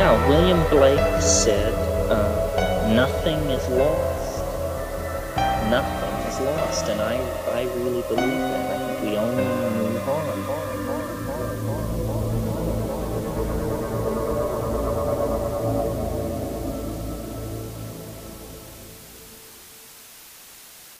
Yeah, William Blake said, nothing is lost. Nothing is lost, and I really believe that. I think we only move on.